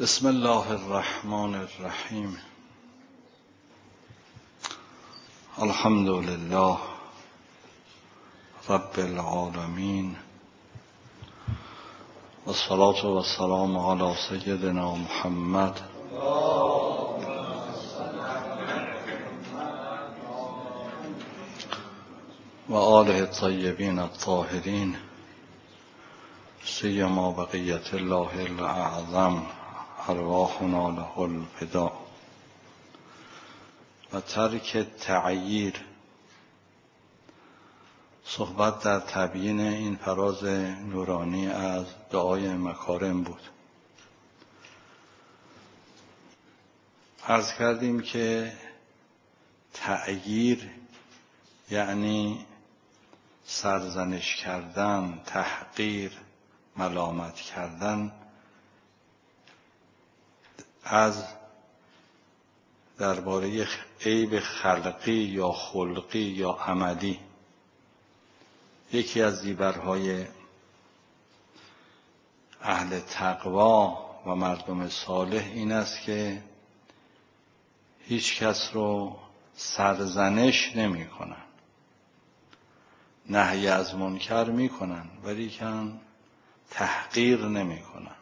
بسم الله الرحمن الرحیم. الحمد لله رب العالمین و الصلاة و السلام علی سیدنا محمد و آله الطیبین الطاهرین سیما بقیة الله الاعظم ارواحنا له الفداء. و ترک تعییر. صحبت در تبیین این فراز نورانی از دعای مکارم بود. عرض کردیم که تعییر یعنی سرزنش کردن، تحقیر، ملامت کردن از درباره عیب خلقی یا خلقی یا عملی. یکی از زیورهای اهل تقوا و مردم صالح این است که هیچ کس رو سرزنش نمی کنن، نهی از منکر می کنن ولیکن تحقیر نمی کنن.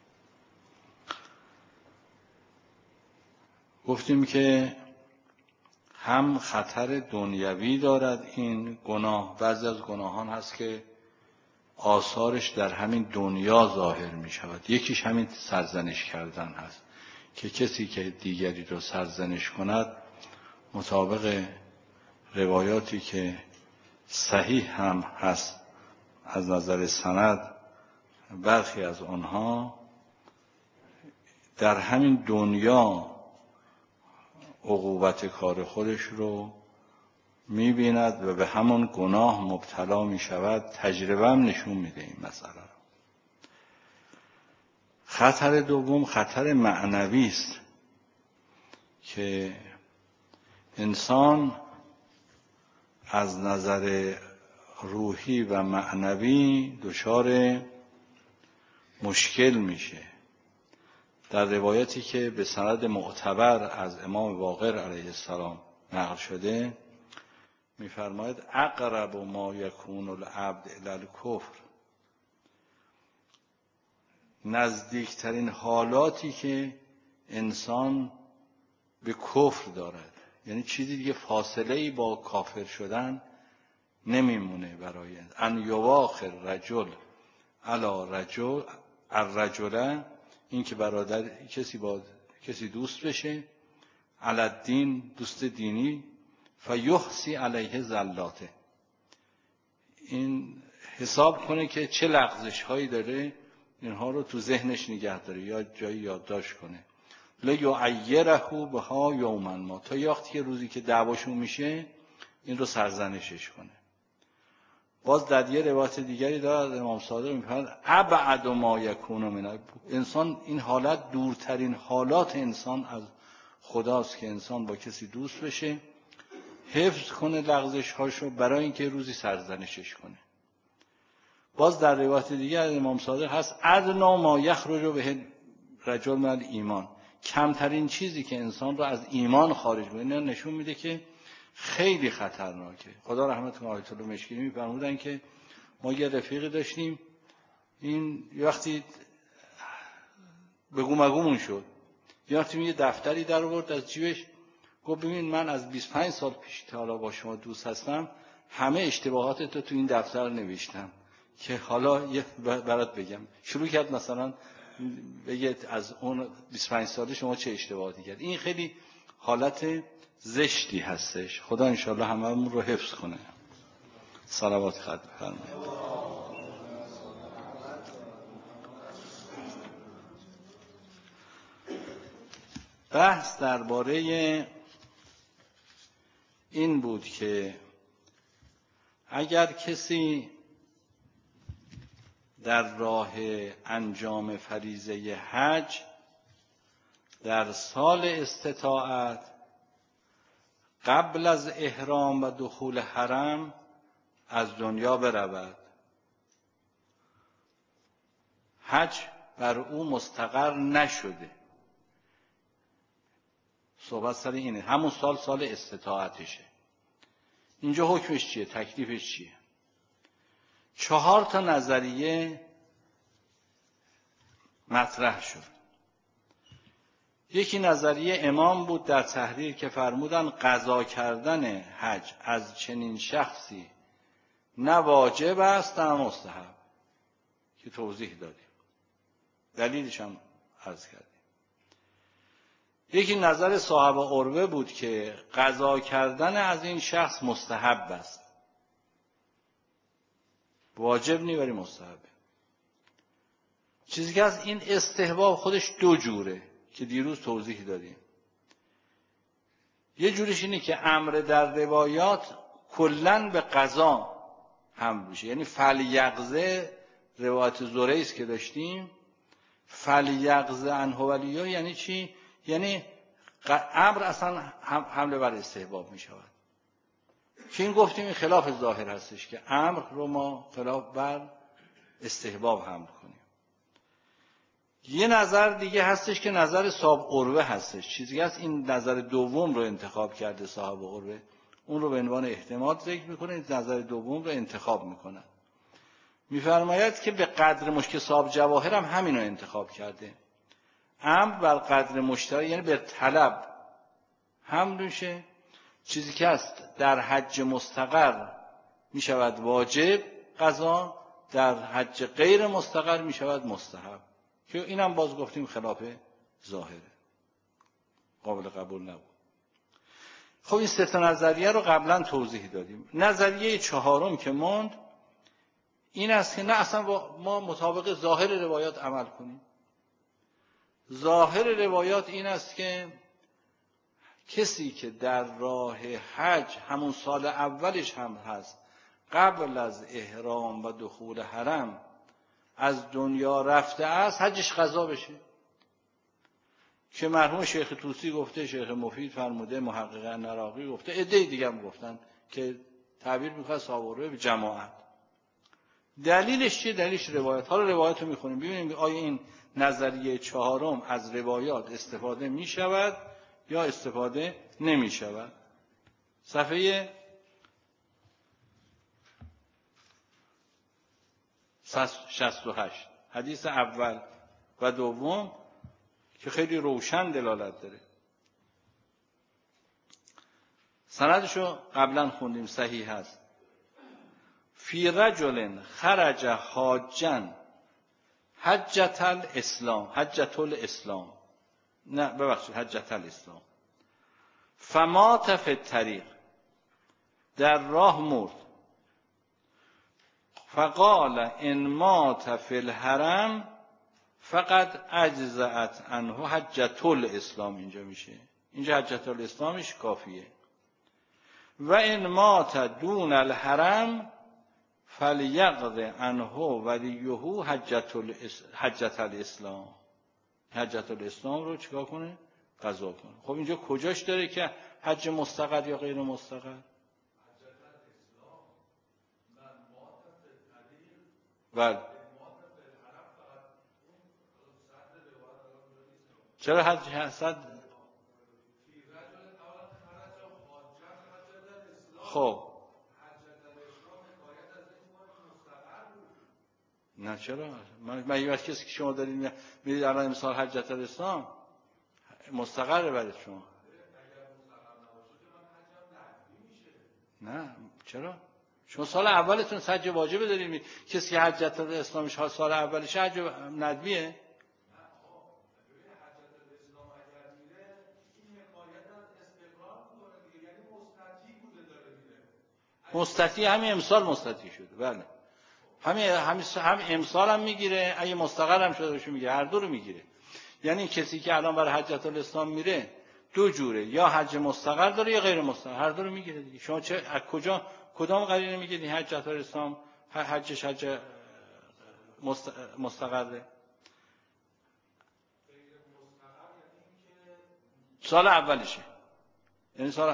گفتیم که هم خطر دنیوی دارد این گناه. بعضی از گناهان هست که آثارش در همین دنیا ظاهر می شود. یکیش همین سرزنش کردن هست که کسی که دیگری رو سرزنش کند، مطابق روایاتی که صحیح هم هست از نظر سند، برخی از آنها در همین دنیا عقوبت کار خودش رو می‌بیند و به همون گناه مبتلا می‌شود. تجربه هم نشون میده این مسئله. خطر دوم خطر معنوی است که انسان از نظر روحی و معنوی دچار مشکل میشه. در روایتی که به سند معتبر از امام باقر علیه السلام نقل شده می‌فرماید اقرب ما یکون العبد الی الکفر، نزدیکترین حالاتی که انسان به کفر دارد، یعنی چیزی دیگه فاصله‌ای با کافر شدن نمیمونه برای ان یواخر رجل علی رجل الرجل، این که برادر کسی با کسی دوست بشه، علی الدین، دوست دینی، فیحسی علیه زلاته، این حساب کنه که چه لغزش هایی داره، اینها رو تو ذهنش نگه داره یا جایی یادداشت کنه. لیعیره بها یوما ما، تا وقتی که روزی که دعواشون میشه این رو سرزنشش کنه. باز در یه روایت دیگری دارد امام صادق می‌فرماید ابعد ما یکون من انسان، این حالت دورترین حالات انسان از خداست که انسان با کسی دوست بشه، حفظ کنه لغزش هاشو برای اینکه روزی سرزنشش کنه. باز در روایت دیگر از امام صادق هست ادنا ما یخرج به رجل من ایمان، کمترین چیزی که انسان رو از ایمان خارج می‌کنه. نشون میده که خیلی خطرناکه. خدا رحمت کنه آیت الله مشکلی می‌فرمودن که ما یه رفیقی داشتیم، این یه وقتی بگو مگومون شد، یه وقتی یه دفتری در آورد از جیبش، گفت ببین من از 25 سال پیش تا حالا با شما دوست هستم، همه اشتباهاتت تو این دفتر نوشتم که حالا یه برات بگم. شروع کرد مثلا بگه از اون 25 ساله شما چه اشتباهاتی کرد. این خیلی حالت زشتی هستش. خدا انشاءالله هممون رو حفظ کنه. صلوات خط بفرمایید. بحث درباره این بود که اگر کسی در راه انجام فریضه حج در سال استطاعت قبل از احرام و دخول حرم از دنیا برود، حج بر او مستقر نشده. صحبت سر اینه، همون سال استطاعتشه. اینجا حکمش چیه؟ تکلیفش چیه؟ 4 تا نظریه مطرح شد. یکی نظریه امام بود در تحریر که فرمودن قضا کردن حج از چنین شخصی نه واجب است نه مستحب، که توضیح دادیم، دلیلش هم عرض کردیم. یکی نظر صاحب عروه بود که قضا کردن از این شخص مستحب است، واجب نی ولی مستحبه. چیزی که از این استحباب خودش 2 جوره که دیروز توضیح دادیم. یه جورش اینه که امر در روایات کلاً به قضا هم میشه، یعنی فلیغزه روایت زریس که داشتیم، فلیغزه عنه ولیا یعنی چی؟ یعنی امر اصلا حمله بر استحباب می شود. که این گفتیم این خلاف ظاهر هستش که امر رو ما خلاف بر استحباب حمل کنیم. یه نظر دیگه هستش که نظر صاحب عروه هستش، چیزی هست این نظر دوم رو انتخاب کرده صاحب عروه، اون رو به عنوان احتمال ذکر میکنه، نظر دوم رو انتخاب میکنه. میفرماید که به قدر مشکل صاحب جواهر هم همین رو انتخاب کرده، امر بر قدر مشترک، یعنی به طلب حمل میشه. چیزی که هست در حج مستقر می شود واجب قضا، در حج غیر مستقر می شود مستحب، که اینم باز گفتیم خلاف ظاهره، قابل قبول نبود. خب این 3 تا نظریه رو قبلا توضیح دادیم. نظریه 4م که موند این است که نه، اصلا ما مطابق ظاهر روایات عمل کنیم. ظاهر روایات این است که کسی که در راه حج همون سال اولش هم هست، قبل از احرام و دخول حرم از دنیا رفته است، حجش قضا بشه. که مرحوم شیخ طوسی گفته، شیخ مفید فرموده، محقق نراقی گفته، عده دیگه هم گفتن که تعبیر میکنه صاحب عروه به جماعت. دلیلش چیه؟ دلیلش روایت. حالا روایت رو میخونیم ببینیم آیا این نظریه 4م از روایات استفاده میشود یا استفاده نمی شود. صفحه 68 حدیث اول و دوم که خیلی روشن دلالت داره. سندشو قبلا خوندیم، صحیح هست. فی رجل خرج حاجا حجة الاسلام نه ببخشید حجة الاسلام فمات فی الطریق، در راه مرد. فقال ان مات فی الحرم فقد اجزأت عنه حجة الاسلام. اینجا میشه، اینجا حجة الاسلامش کافیه. و ان مات دون الحرم فلیقض عنه ولیه حجة الاسلام. حجة الاسلام رو چیکار کنه؟ قضا کنه. خب اینجا کجاش داره که حج مستقر یا غیر مستقر؟ بله. چرا حج حسد؟ خب نه چرا؟ من یه وقت کسی که شما دارید میرید الان مثال حجة الاسلام مستقره برای شما. نه چرا؟ شما سال اولتون حج واجبه دارید، کسی که حجة الاسلامش سال اولش حج ندبیه. مستطیع همین امسال مستطیع شده. بله هم امسال هم میگیره، اگه مستقر هم شده باشه میگیره، هر دو رو میگیره. یعنی کسی که الان برای حجة الاسلام میره 2 جوره، یا حج مستقر داره یا غیر مستقر، هر دو رو میگیره دیگه. شما چه از کدام قرینه میگید این حجة الاسلام حجش حج مستقره؟ سال اولشه، یعنی سال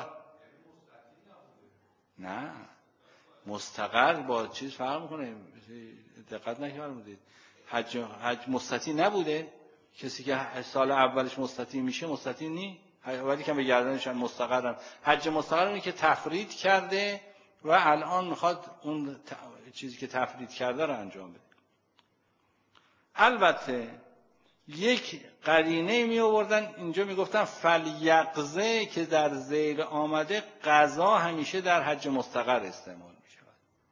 نه مستقر با چیز فرق میکنه، دقت نکردید. حج مستطیع نبوده؟ کسی که سال اولش مستطیع میشه مستطیع نی؟ ولی که به گردنش هم مستقرم. حج مستقر اینه که تفرید کرده و الان میخواد اون چیزی که تفرید کرده رو انجام بده. البته یک قرینه می آوردن اینجا میگفتن فلیقظه که در ذیل آمده، قضا همیشه در حج مستقر استعمال می شود.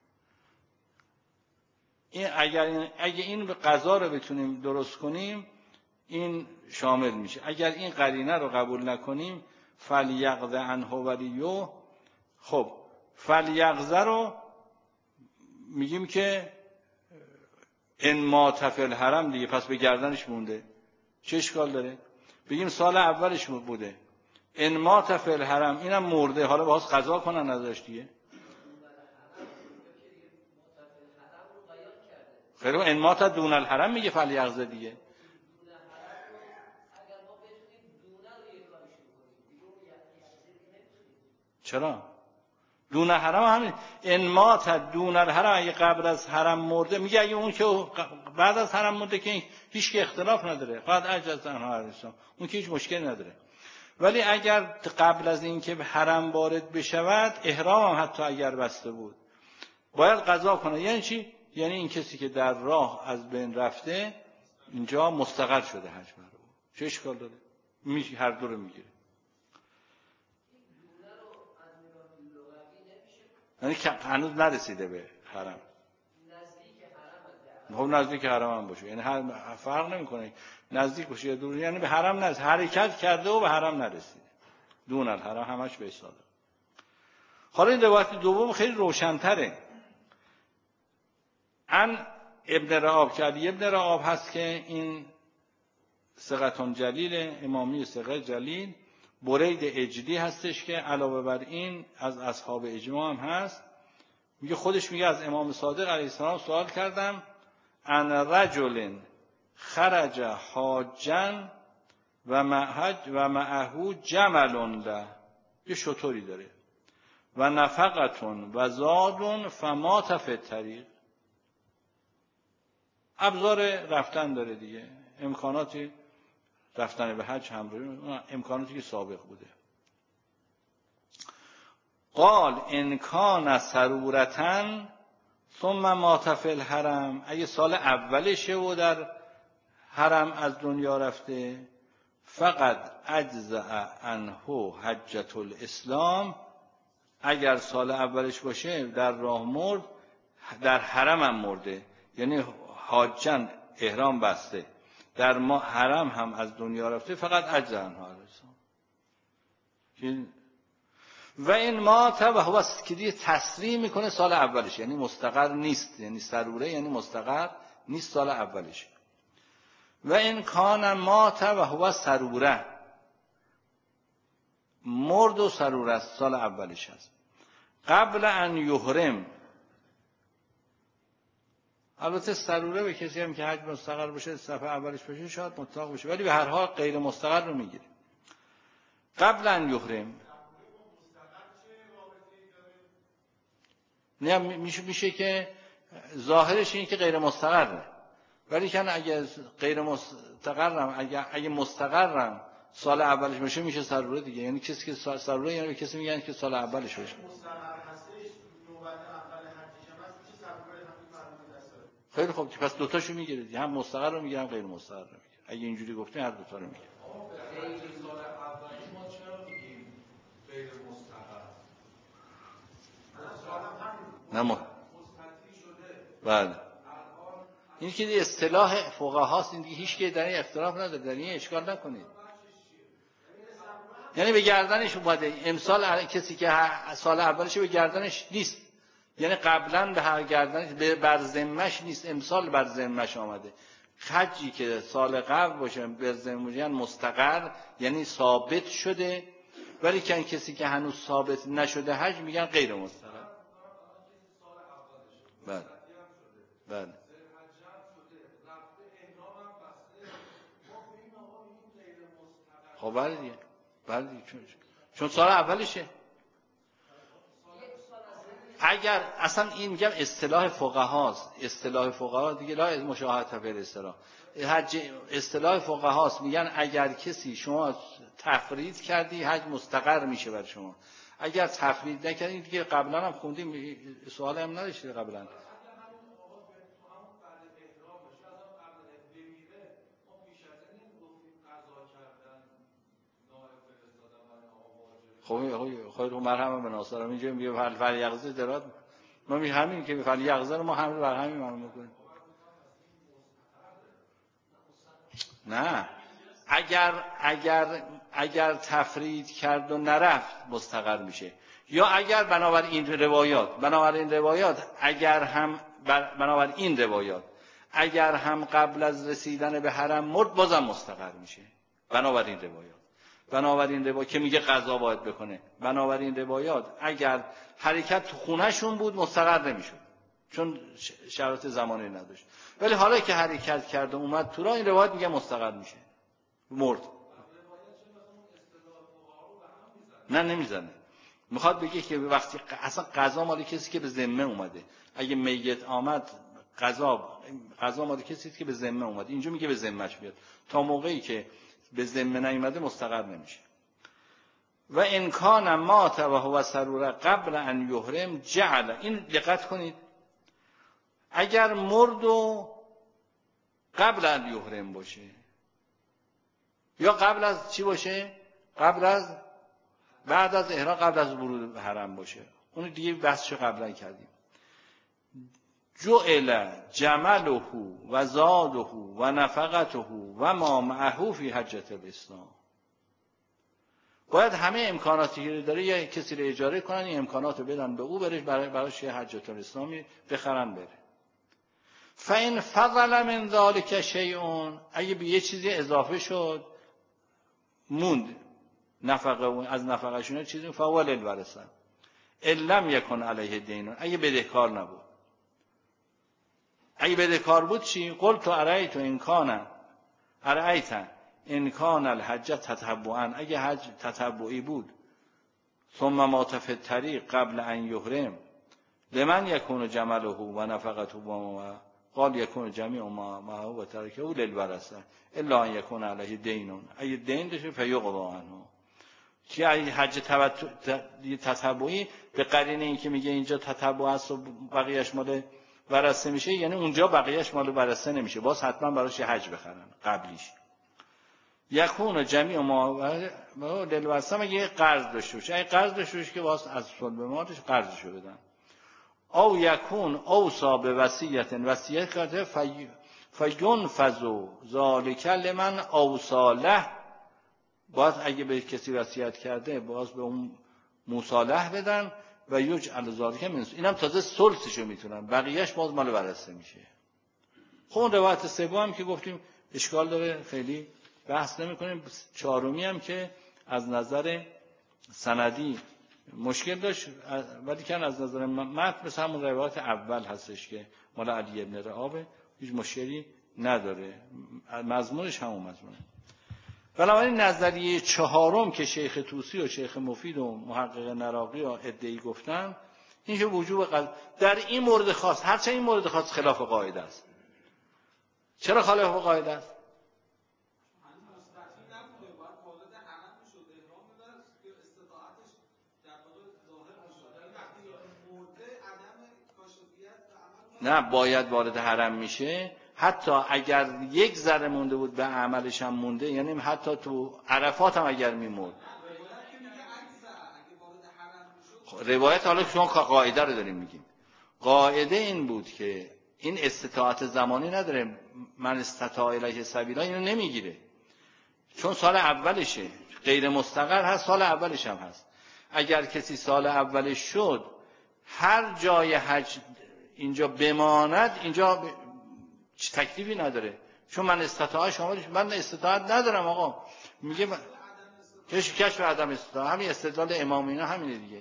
این اگر این قضا رو بتونیم درست کنیم این شامل میشه. اگر این قرینه رو قبول نکنیم فلیقظه عنه ولیه، خب فلیقظه رو میگیم که ان مات فی الحرم دیگه، پس به گردنش مونده، چه اشکال داره؟ بگیم سال اولش بوده، ان مات فی الحرم، اینم مرده، حالا باز قضا کنن ازش دیگه. خیلی ان مات دون الحرم میگه فلیقظه دیگه. چرا؟ دون حرم همین ان مات دون الحرم، اگه قبل از حرم مرده، میگه اگه اون که بعد از حرم مرده که هیچ که اختلاف نداره، فقط عجز عنها الاسلام، اون که هیچ مشکلی نداره. ولی اگر قبل از این که به حرم وارد بشود، احرام هم حتی اگر بسته بود، باید قضا کنه. یعنی چی؟ یعنی این کسی که در راه از بین رفته اینجا مستقر شده حج برای او، چه اشکال داره؟ میشه هر دو رو میگیره. یعنی که هنوز نرسیده به حرم، خب نزدیک حرم هم باشه، یعنی فرق نمیکنه نزدیک باشه یا دور، یعنی به حرم نرسید، حرکت کرده و به حرم نرسیده. دون الحرم همش به ساده. حالا این روایت دوم خیلی روشن‌تره. عن ابن رعاب، که علی ابن رعاب هست که این ثقة جلیل، امامی ثقه جلیل، برید اجلی هستش که علاوه بر این از اصحاب اجماع هم هست. میگه خودش میگه از امام صادق علیه السلام سوال کردم عن رجل خرج حاجا و معه جمل له، یه شطوری داره، و نفقتون و زادون فمات فی الطریق، ابزار رفتن داره دیگه، امکاناتی رفتن به حج همراهی، امکاناتی که سابق بوده. قال ان کان سرورتن ثم مات فی الحرم، اگه سال اولشه و در حرم از دنیا رفته، فقط اجزأ عنه حجة الاسلام، اگر سال اولش باشه در راه مرد، در حرم هم مرده، یعنی حاجن احرام بسته، در حرم هم از دنیا رفته، فقط اجزأ عنه الاسلام. و این مات و هو که دیگه تصریح میکنه سال اولش، یعنی مستقر نیست، یعنی سروره یعنی مستقر نیست سال اولش. و این کان مات و هو سروره، مرد و سروره است، سال اولش هست. قبل ان یحرم، البته سروره به کسی هم که حج مستقر باشه صفحه اولش باشه شاید مطلق باشه، ولی به هر حال غیر مستقر رو میگیره. قبل ان یحرم نه، میشه که ظاهرش اینه که غیر مستقره، ولی که اگه غیر مستقرم، اگه مستقرم سال اولش باشه میشه سروره دیگه. یعنی کسی که سروره، یعنی به کسی میگن که سال اولش باشه. خیلی خوب، پس دوتاشو میگیره دیگه، هم مستقر رو میگیره هم غیر مستقر رو میگیره. اگه اینجوری گفتین هر دوتا رو میگیره. سال اولی ما چرا میگیم غیر مستقر؟ نه مستطیع شده. بله. این که اصطلاح فقهاست، این دیگه هیچ کی در این اختلاف نداره، در این اشکال نکنید. یعنی به گردنش اومده، امسال کسی که سال اولش به گردنش نیست، یعنی قبلا به هر گردنش بر ذمه‌اش نیست، امسال بر ذمه‌اش آمده. حجی که سال قبل باشه بر ذمه‌اش مستقر، یعنی ثابت شده، ولی کسی که هنوز ثابت نشده حج میگن غیر مستقر. بله بله. خب بله دیگه، بله دیگه، چون سال اولشه. اگر اصلا این میگم اصطلاح فقهاست، اصطلاح فقها دیگه لا مشاهده فی الاصطلاح، اصطلاح فقهاست، میگن اگر کسی شما تفرید کردی حج مستقر میشه بر شما، اگر تفرید نکردی دیگه قبلا هم خوندیم سوال هم نداشتید قبلا. خب رو مرهم به ناصرم اینجا میگه فل یغزه درات ما می همین که فل یغزه رو ما همین بر همین معلوم میکنیم. نه اگر تفرید کرد و نرفت مستقر میشه، یا اگر بنابراین روایات اگر هم قبل از رسیدن به حرم مرد بازم مستقر میشه. بنابراین روایات که میگه قضا باید بکنه، بنابراین روایات اگر حرکت تو خونهشون بود مستقر نمیشد چون شرایط زمانی نداشت، ولی حالا که حرکت کرد و اومد تو راه، این روایت میگه مستقر میشه مرد. نه نمیزنه، میخواد بگه که وقتی اصلا قضا مال کسی که به ذمه اومده، اگه میت آمد قضا مال کسی که به ذمه اومده، اینجا میگه به ذمهش بیاد، تا موقعی که به ذمه نیومده مستقر نمیشه. و امکان مات و هو سرور قبل ان یحرم جعل، این دقت کنید، اگر مرد و قبل ان یحرم باشه یا قبل از چی باشه، بعد از احرام، قبل از ورود به حرم باشه، اون دیگه بحثش قبلا کردیم. جعل جمله و زاده و نفقته و ما معه فی حجة الاسلام، باید همه امکاناتی که داره یه کسی رو اجاره کنن، این امکانات رو بدن به او، براش یه حجة الاسلامی بخرن بره. فإن فضل من ذلك شیء، اگه به یه چیزی اضافه شد موند نفقه از نفقهشون چیزی، فهو للورثه ان لم یکن علیه دین، اگه بدهکار نبود. اگه بدهکار بود چی؟ قلت ارایت ان کان الحج تتبعا، اگه حج تتبعی بود، ثم مات فی الطریق قبل ان یحرم، لمن یکون جمله و نفقته و قال یکون جمیع ما معه و ترکه للورثه الا ان یکون علیه دین، اگه دین داشته فیقضی عنه. که اگه حج تتبعی به قرینه این که میگه اینجا تتبع است و بقیه‌اش مال ورثه میشه، یعنی اونجا بقیه‌اش مال ورثه نمیشه، باز حتما براش حج بخرن قبلیش. یکون جمیع ما للورثه، مگه قرض داشته باشه، اگه قرض داشته باشه که باز از صلب مالش قرضشو بدن. او یکون اوصا به وصیت کرده فینفذ ذلک لمن اوصا له، باز اگه به کسی وصیت کرده باز به اون مصالح بدن و یجعل ذلک من، اینم تازه ثلثشو میتونن، بقیهش باز مال ورثه میشه. خب اون روایت سوم که گفتیم اشکال داره، خیلی بحث نمی‌کنیم. چهارمی هم که از نظر سندی مشکل داشت، ولی که از نظر متن مثل همون روایت اول هستش که مال علی بن رعابه، هیچ مشکلی نداره، مضمونش همون مضمونه. بنابراین نظریه چهارم که شیخ طوسی و شیخ مفید و محقق نراقی و ادعی گفتن، این که وجوب در این مورد خاص، هرچند این مورد خاص خلاف قاعده است. چرا خلاف قاعده است؟ نه، باید وارد حرم میشه، حتی اگر یک ذره مونده بود به عملش هم مونده، یعنی حتی تو عرفات هم اگر میمرد. روایت حالا شما قاعده رو داریم میگیم، قاعده این بود که این استطاعت زمانی نداره، من استطاع الیه سبیلا اینو نمیگیره، چون سال اولشه، غیر مستقر هست، سال اولش هم هست. اگر کسی سال اولش شد هر جای حج اینجا بماند، اینجا تکلیفی نداره، چون من استطاعت شاملش، من استطاعت ندارم آقا، میگه کشف عدم استطاعت، همین استدلال امام اینا همینه دیگه،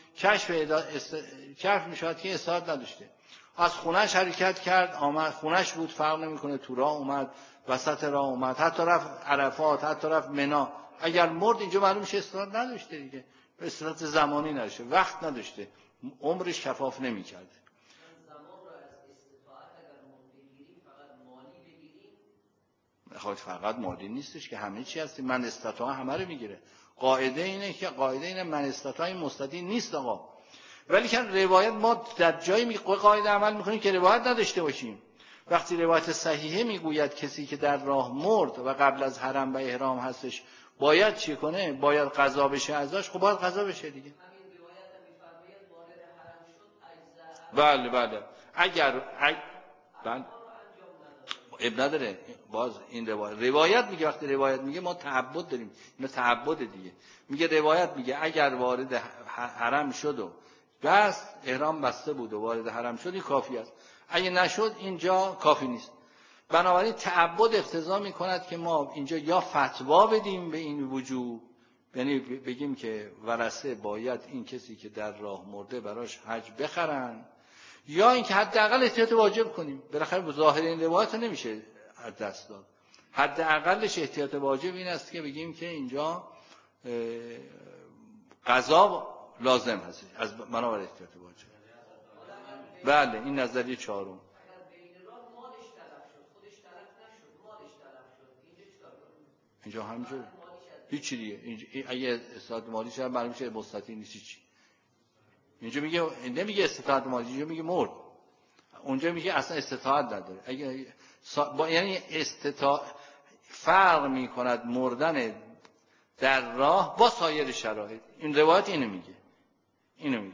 کشف میشود که استطاعت نداشته، از خونهش حرکت کرد آمد، خونهش بود فرق نمیکنه، تو راه اومد، وسط راه اومد، حتی رفت عرفات، حتی رفت منی، اگر مرد اینجا معلوم میشه استطاعت نداشته دیگه، استطاعت زمانی نداشته، وقت نداشته، عمرش کفاف نمی‌کرد. خب فقط مالی نیستش که همه چی هست. من استطاع همه رو میگیره. قاعده اینه من استطاع مستطیع نیست آقا. ولی که روایت ما در جایی قاعده عمل میکنیم که روایت نداشته باشیم. وقتی روایت صحیحه میگوید کسی که در راه مرد و قبل از حرم و احرام هستش باید چی کنه؟ باید قضا بشه ازش. خب باید قضا بشه دیگه. بله اگر بله اب نداره. باز این روایت میگه، وقتی روایت میگه ما تعبد داریم، اینا تعبد دیگه. میگه روایت میگه اگر وارد حرم شد و بس احرام بسته بود و وارد حرم شد این کافی است. اگه نشد اینجا کافی نیست. بنابراین تعبد اقتضا میکند که ما اینجا یا فتوا بدیم به این وجوب، یعنی بگیم که ورثه باید این کسی که در راه مرده براش حج بخرن، یا اینکه حداقل احتیاط واجب کنیم. بالاخره ظاهر این روایت نمیشه از دست داد. حداقلش احتیاط واجب این است که بگیم که اینجا قضا لازم هست از بنابر احتیاط واجب. بله این نظریه چهارم. اینجا همینجور هیچی دیگه. اگه استطاعت مالی شد معلوم شه مستطیع نیست چی. اینجا میگه نمیگه استطاعت مالی، اینجا میگه مرد. اونجا میگه اصلا استطاعت نداره. اگه یعنی فرق میکند مردن در راه با سایر شرایط. این روایت اینو میگه.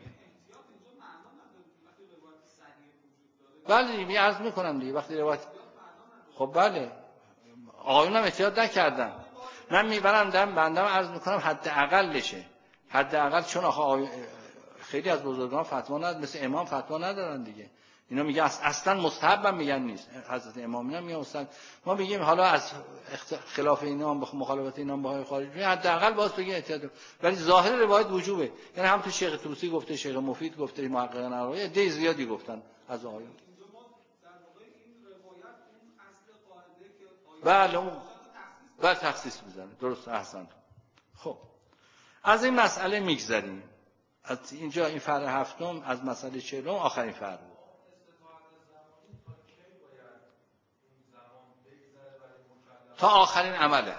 بله دیگه عرض میکنم دیگه وقتی روایت خب بله آقایون هم احتیاط نکردن. من میبرم بندم عرض میکنم حداقلشه. حداقل چون خیلی از بزرگان فتوا ندارن، مثل امام فتوا ندارن دیگه. اینا میگه اصلا مستحب هم میگن نیست. حضرت امام اینا میگن مستحب. ما میگیم حالا از خلاف اینا مخالفت اینا با های خارجی حداقل باز بگین احتیاط. ولی ظاهر روایت وجوبه. یعنی هم تو شیخ طوسی گفته، شیخ مفید گفته، محققان عربی عده زیادی گفتن از آیات. بله اون بعد تخصیص میزنه. درست احسن. خب از این مسئله میگذریم. از اینجا این فرع هفتم از مسئله 40 آخرین فرع بود. تا آخرین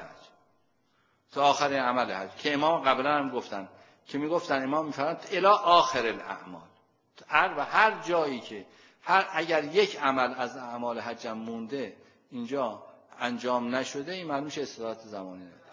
عمل حج. که امام قبلا هم گفتن که میگفتن امام میفرمایند الی آخر الاعمال. و هر جایی که اگر یک عمل از اعمال حج مونده اینجا انجام نشده این معلوم میشه استطاعت زمانی نداره.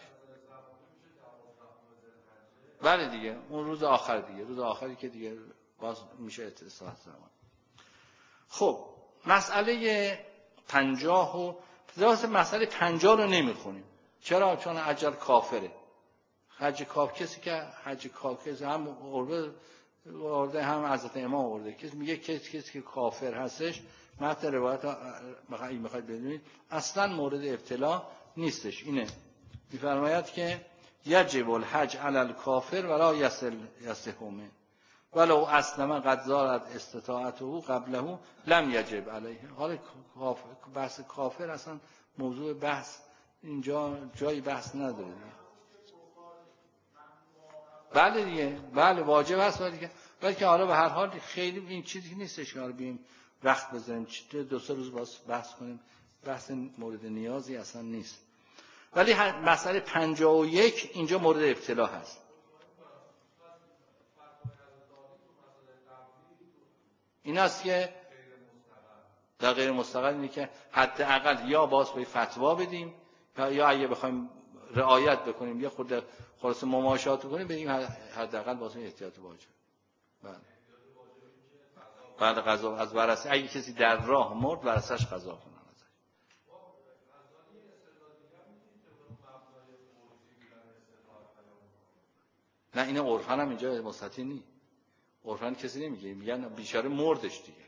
بله دیگه اون روز آخر دیگه، روز آخری که دیگه باز میشه استطاعت زمانی. خب مسئله 50 مسئله 50 رو نمیخونیم. چرا؟ چون اجل کافره. حج کسی که حج کافر هم ارده هم حضرت امام ارده کسی میگه کسی که کافر هستش متن روایت میخواید بدونید اصلا مورد ابتلا نیستش. اینه میفرماید که یجب الحج علی الکافر ولا یصحهم ولو اسلم قد زالت استطاعته قبله لم یجب علیه. حالا بحث کافر اصلا موضوع بحث اینجا جای بحث نداره دیگه. بله دیگه بله واجب هست ولی که حالا به هر حال خیلی این چیزی نیستش که حالا بیم وقت بذاریم 2-3 روز باز بحث کنیم. بحث مورد نیازی اصلا نیست. ولی مسئله 51 اینجا مورد ابتلا هست. این است که در غیر مستقل اینه که حداقل یا باز به فتوا بدیم یا اگه بخوایم رعایت بکنیم یا خود خلاص مماشات کنیم بگیم حداقل باز احتیاط واجب. بله. بعد قضا از ورثه اگه کسی در راه مرد ورثه‌اش قضا کنن. نه این عرفان هم اینجا مستطیع نیست. عرفان کسی نمیگه، میگن بیچاره مردش دیگه.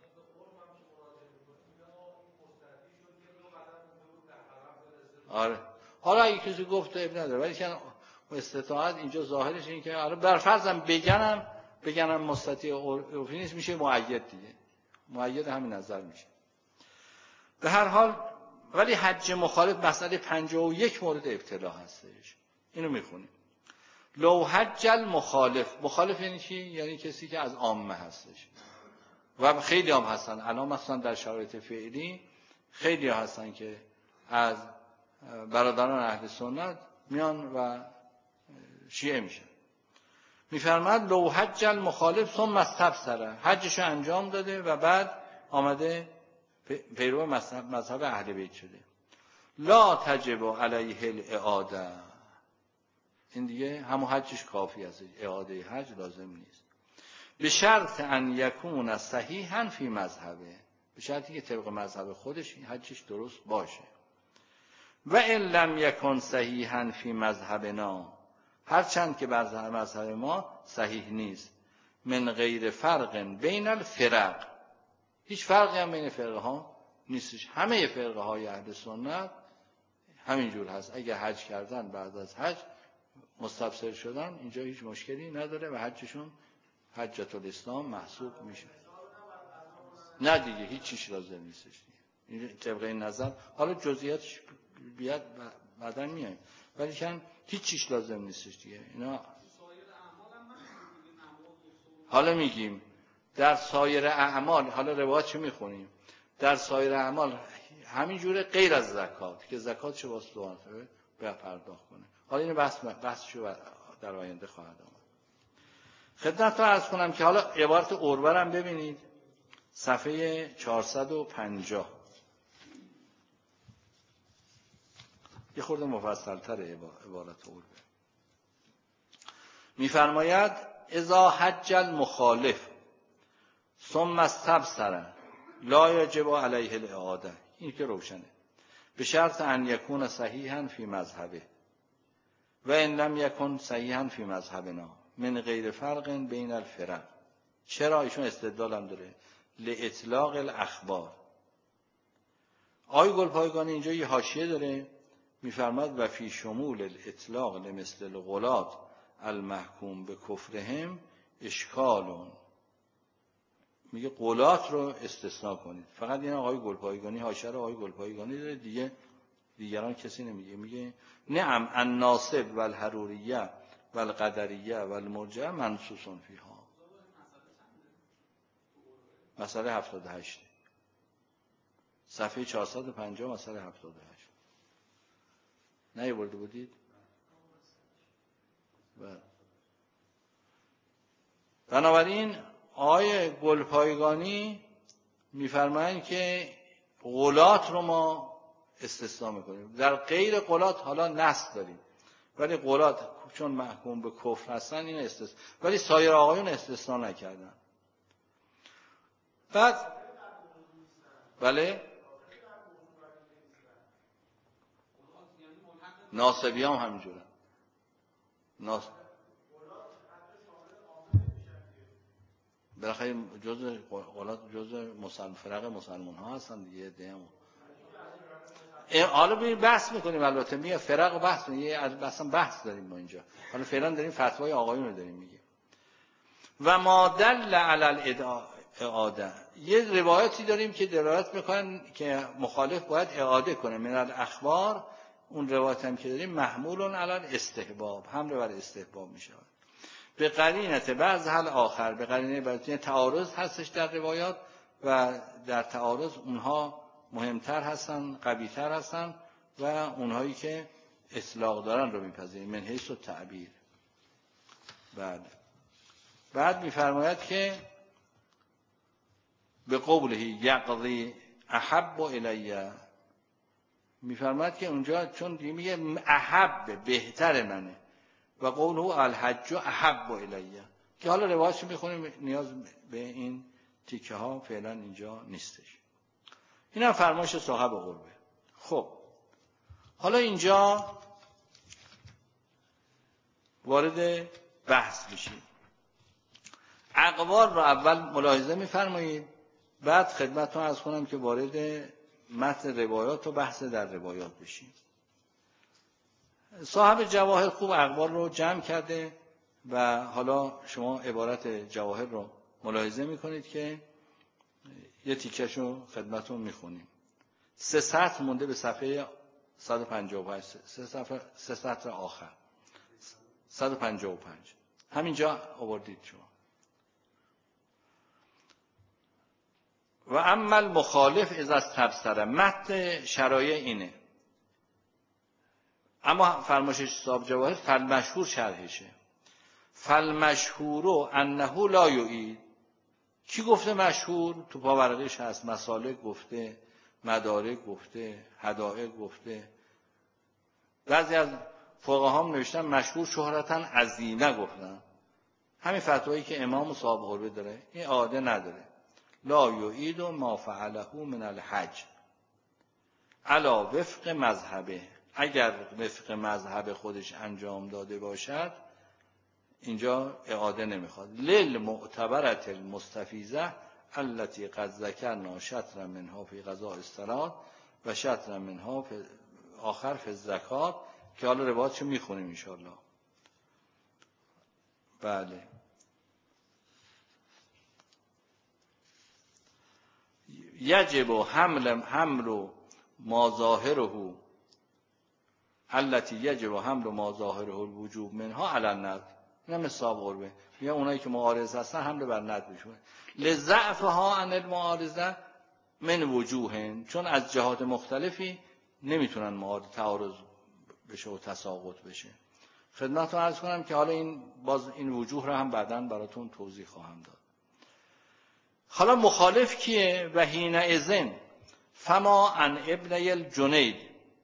آره حالا اگه کسی گفت اب نداره ولی که استطاعت اینجا ظاهرش اینه که آره بر فرضم بگنم مستطیع عرفی نیست میشه مؤید دیگه. مؤید همین نظر میشه. به هر حال ولی حج مخالف مسئله 51 مورد ابتلا هستش. اینو میخونیم. لو حج المخالف، مخالف یعنی چی؟ یعنی کسی که از عامه هستش و خیلی هم هستن الان مثلا در شرایط فعلی خیلی هستن که از برادران اهل سنت میان و شیعه میشن. میفرماد لو حج المخالف ثم استبصر، حجشو انجام داده و بعد آمده پیرو مذهب اهل بیت شده. لا تجب علیه الاعاده، این دیگه همون حجش کافی است، اعاده حج لازم نیست. به شرط ان یکون صحیحا فی مذهبه، به شرطی که طبق مذهب خودش حجش درست باشه. و ان لم یکن صحیحا فی مذهبنا، هرچند که بر مذهب ما صحیح نیست. من غیر فرق بین الفرق، هیچ فرقی هم بین فرقه ها نیستش، همه فرقه های اهل سنت همینجور هست. اگه حج کردن بعد از حج مستبصر شدن اینجا هیچ مشکلی نداره و حجشون حجۃ الاسلام محسوب میشه. نه دیگه هیچ چیز لازم نیستش این طبق این نظر. حالا جزئیاتش بیاد بعداً میایم، ولی کن هیچ چیز لازم نیستش دیگه اینا. حالا میگیم در سایر اعمال، حالا روایتشو میخونیم، در سایر اعمال همین جوره غیر از زکات که زکاتشو واسه به پرداخت کنه. حالا این بحثشو در آینده خواهد آمد. خدمتتون عرض کنم که حالا عبارت عروه هم ببینید، صفحه 450 یه خورده مفصل‌تره عبارت عروه. میفرماید اذا حج المخالف ثم استبصر لا یجب علیه الاعاده، این که روشنه. به شرط ان یکون صحیحا فی مذهبه و ان لم یکن صحیحا فی مذهبنا من غیر فرق بین الفرق. چرا؟ ایشون استدلال هم داره. لاطلاق الاخبار. آقای گلپایگانی اینجا یه حاشیه داره، میفرماد و فی شمول الاطلاق لمثل الغلاة المحکوم به کفرهم اشکالون. میگه غلات رو استثناء کنید. فقط این آقای گلپایگانی حاشیه رو آقای گلپایگانی داره، دیگه دیگران کسی نمیگه. میگه نعم الناصب و الحروریه و القدریه و المرجعه منصوص فیها. مسئله 78 صفحه 450 مسئله 78 نیاورده بودید؟ بنابراین آقای گلپایگانی میفرمایند که غلات رو ما استثناء میکنیم. در غیر غلات حالا نص داریم، ولی غلات چون محکوم به کفر هستن این استثناء، ولی سایر آقایون استثناء نکردن. بعد بله ناصبی هم همینجورن. بالاخره جزء غلات جزء فرق مسلمان ها هستن دیگه. حالا ببین بحث میکنیم، البته میگه فرق و بحث میگه، اصلا بحث داریم ما اینجا. حالا فعلا داریم فتوای آقایون رو داریم میگیم. و ما دل علی الاعاده، یه روایتی داریم که دلالت میکنن که مخالف باید اعاده کنه. من الاخبار، اون روایت هم که داریم محمول علی الاستحباب، حمل بر استحباب میشه. به قرینت بعض حل آخر، به قرینه بعضی تعارض هستش در روایات و در تعارض اونها مهمتر هستن، قویتر هستن و اونهایی که اطلاق دارن رو میپذیریم من حیث التعبیر. بعد میفرماید که به قوله یقضی احب الیه، میفرماید که اونجا چون میگه احب بهتر منه و قوله الحج احب الیه، که حالا روایتش میخونیم نیاز به این تیکه ها فعلا اینجا نیستش. این هم فرمایش صاحب قربه. خب حالا اینجا وارد بحث میشیم. اقوال رو اول ملاحظه میفرمایید، بعد خدمتتون عرض کنم که وارد متن روایات و بحث در روایات بشیم. صاحب جواهر خوب اقوال رو جمع کرده و حالا شما عبارت جواهر رو ملاحظه میکنید که یه تیکه‌شو خدمتتون میخونیم. 3 سطر مونده به صفحه 158، 3 سطر آخر 155 همینجا آوردید شما. و اما المخالف اذا استبصر، متن شرایع اینه، اما فرمایش صاحب جواهر فالمشهور شرحشه. فالمشهور انه لا یعید. کی گفته مشهور؟ تو پاورقیش هست، مسالک گفته، مدارک گفته، حدائق گفته. بعضی از فقها هم نوشتن مشهور شهرتاً عظیمه گفتن. همین فتوایی که امام صاحب قربه داره این عاده نداره. لا یعید ما فعله من الحج علا وفق مذهبه. اگر وفق مذهب خودش انجام داده باشد اینجا اعاده نمیخواد. للمعتبرة المستفیضة التي قد ذکرنا شطرا منها فی قضاء الصلاة و شطرا منها فی آخر فی الزکات، که حالا روایتشو میخونیم انشاءالله. بله. یجب حمل ما ظاهره التي یجب حمل ما ظاهره الوجوب منها علی الندب. اینا مثال قربه میگه اونایی که معارض هستن حمل بر ندب میشونه. لضعفها عن المعارضه من وجوه، چون از جهات مختلفی نمیتونن معارض تعارض بشه و تساقط بشه. خدمتتون عرض کنم که حالا این وجوه را هم بعداً براتون توضیح خواهم داد. حالا مخالف کیه؟ و حینئذ فما عن ابنی الجنید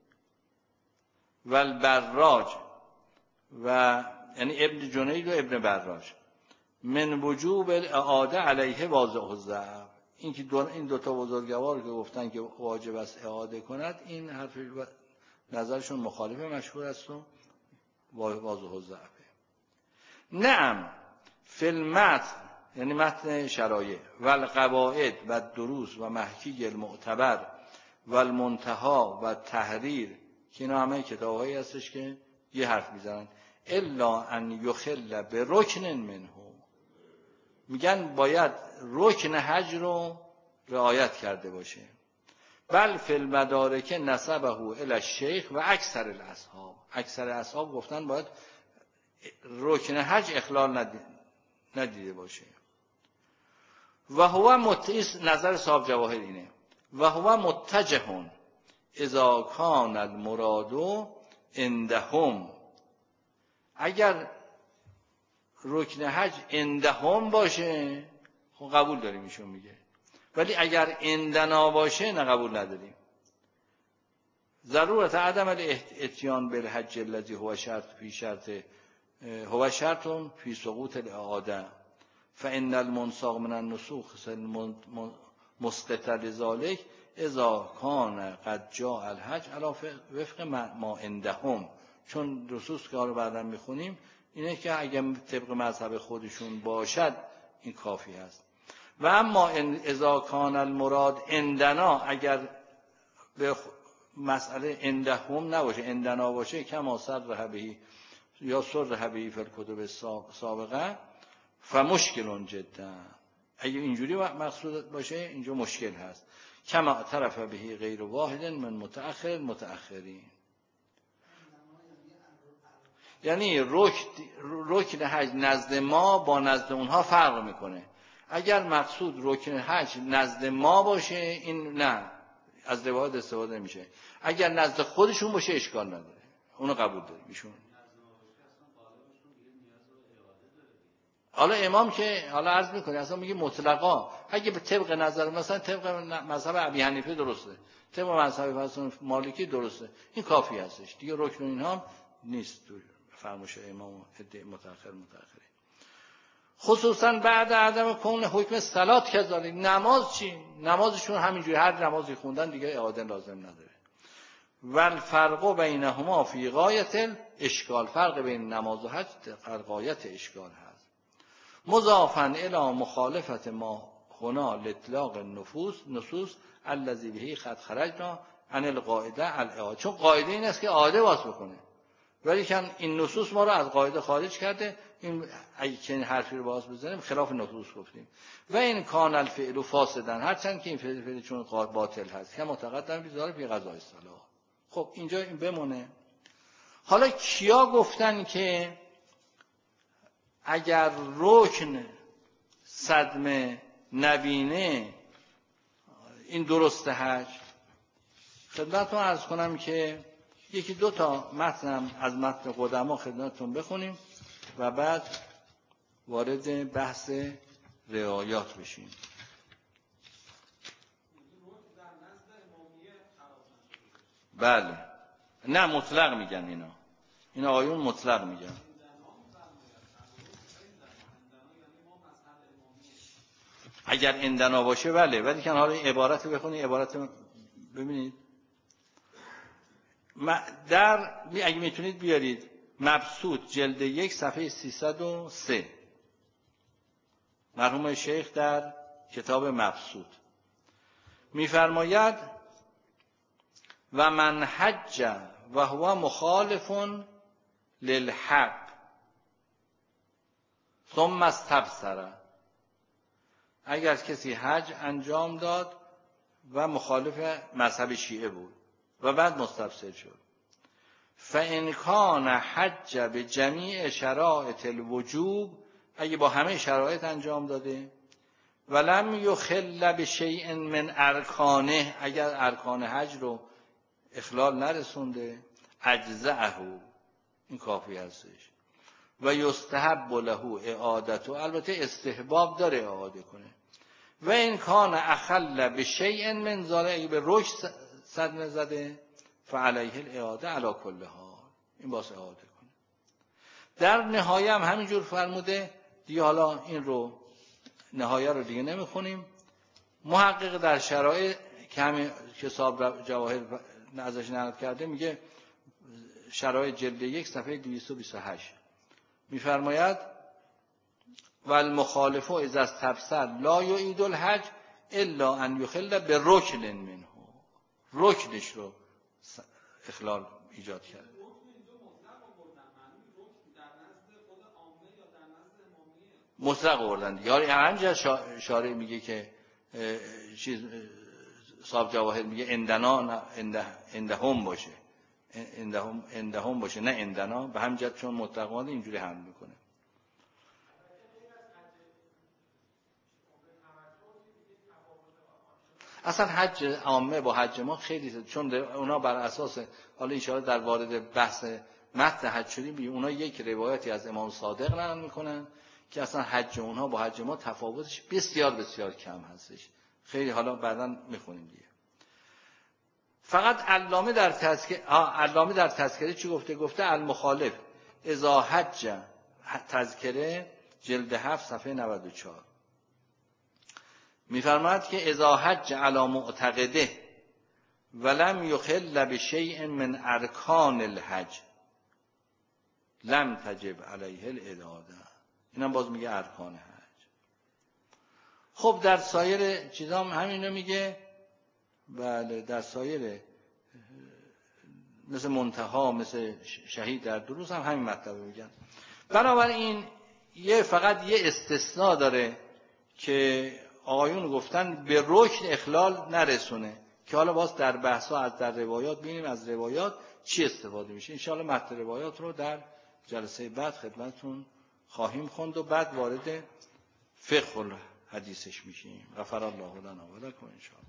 و البراج و یعنی ابن جنید و ابن براج من وجوب الاعاده علیه واضح الضعف. این دو تا بزرگوار که گفتن که واجب است اعاده کند، این حرف نظرشون مخالف مشهور است و واضح الضعف. نعم فی المتن، یعنی متن شرایع، و القواعد و دروس و محکی المعتبر و المنتها و تحریر، که اینا همه کتاب‌هایی هستش که یه حرف میزنن. الا ان یخل به رکن منه، میگن باید رکن حج رو رعایت کرده باشه. بل فی المدارک نسبه الی الشیخ و اکثر الاصحاب. اکثر اصحاب گفتن باید رکن حج اخلال ندیده باشه. و هو نظر صاحب جواهر اینه. و هو متجه اذا کان المراد عندهم. اگر رکن حج عندهم باشه خب قبول داریم ایشون میگه، ولی اگر عندنا باشه نه قبول نداریم. ضرورت عدم الاتیان بالحج الذی هو شرط فی سقوط الاعاده فان المنساق من النسوخ مسقط لذلك اذا کان قد جاء الحج علی وفق ما عندهم. چون نصوص که حالا بعدا میخونیم اینه که اگر طبق مذهب خودشون باشد این کافی هست. و اما اذا کان المراد عندنا، اگر به مسئله عندهم نباشه عندنا باشه، کما صرح به یا صرح به فی الکتب سابقه فمشکل جدا. اگه اینجوری مقصود باشه اینجا مشکل هست. کما اعترف به غیر واحد من متأخرین. یعنی رکن حج نزد ما با نزد اونها فرق میکنه. اگر مقصود رکن حج نزد ما باشه این نه، از روایت استفاده نمیشه. اگر نزد خودشون باشه اشکال نداره، اونو قبول داریم ایشون. حالا امام که حالا عرض میکنه اصلا میگه مطلقا اگه به طبق نظر مثلا طبق مذهب ابی حنیفه درسته، طبق مذهب مالکی درسته، این کافی هستش دیگه. رکن اینها نیست تو فرمایش امام متأخرین. خصوصا بعد عدم کون حکم صلات کذالک. نماز چی؟ نمازشون همینجوری هر نمازی خوندن دیگه اعاده لازم نداره. والفرق بینهما فی غایت الاشکال. فرق بین نماز و حج در غایت اشکال هست. مضافا الی مخالفت ما هنا لاطلاق نصوص الذی به قد خرجنا عن القاعده الاعاده. چون قاعده این است که اعاده واس بکنه، ولی کن این نصوص ما رو از قاعده خارج کرده. این اگه چنین حرفی رو باز بزنیم خلاف نصوص گفتیم. و این کان الفعل فاسدا، هرچند که این فعل چون باطل هست که متقدم بیزاره فی قضاء الصلاة. خب اینجا این بمونه. حالا کیا گفتن که اگر رکن صدمه نبینه این درست حج. خدمتتون عرض کنم که یکی دو تا متنم از متن قدما خدمتتون بخونیم و بعد وارد بحث رعایات بشیم. بله، نه مطلق میگن اینا آقایون مطلق میگن. اگر عندنا باشه بله، ولی که حالا این عبارت بخونید، عبارت ببینید اگه میتونید بیارید مبسوط جلد 1 صفحه 303 مرحوم شیخ در کتاب مبسوط میفرماید و من حج و هو مخالف للحق ثم استبصر. اگر کسی حج انجام داد و مخالف مذهب شیعه بود و بعد مستبصر شد، فإن کان حج به جمیع شرایط الوجوب، اگه با همه شرایط انجام داده، ولم یخل بشیء من ارکانه، اگر ارکان حج رو اخلال نرسونده، اجزأه، این کافی هستش. و یستحب له اعادته، البته استحباب داره اعاده کنه. و این کان اخل بشیء من ذلک، اگه به رشد صدمه زده، فعلیه الاعاده علی کل حال، این باز اعاده کنه. در نهایه هم همینجور فرموده دیگه. حالا این رو نهایه رو دیگه نمیخونیم. محقق در شرایط که همین کتاب جواهر ازش نقل کرده میگه شرایط جلد 1 صفحه 228 میفرماید و المخالف اذا استبصر لا یعید الحج الا ان یخل برکن منه، رکنش رو اخلال ایجاد کرد. مطلق آوردن یاری همینجا شارع میگه که چیز صاحب جواهر میگه اندنا اندهم باشه، اندهم باشه نه اندنا، به همین جهت چون مطلقانه اینجوری حمل میکنه. اصلا حج عامه با حج ما خیلی، چون اونا بر اساس، حالا ان شاءالله در وارد بحث متن حج شدیم، اونا یک روایتی از امام صادق نقل میکنن که اصلا حج اونها با حج ما تفاوتش بسیار بسیار کم هستش. خیلی حالا بعداً میخونیم دیگه. فقط علامه در تذکره چی گفته؟ گفته المخالف اذا حج، تذکره جلد 7 صفحه 94 میفرماید که اذا حج علی معتقده ولم یخل بشیء من ارکان الحج لم تجب علیه الاعاده. اینم باز میگه ارکان حج. خب در سایر چیزام همینو میگه. بله در سایر مثل منتها، مثل شهید در دروس هم همین مطلب میگن. بنابراین فقط یه استثناء داره که آقایون گفتن به رکن اخلال نرسونه، که حالا باز در بحثا از در روایات ببینیم از روایات چی استفاده میشه. ان شاءالله متن روایات رو در جلسه بعد خدمتتون خواهیم خوند و بعد وارد فقه الحدیثش میشیم. غفر الله لنا و لکم ان شاء الله.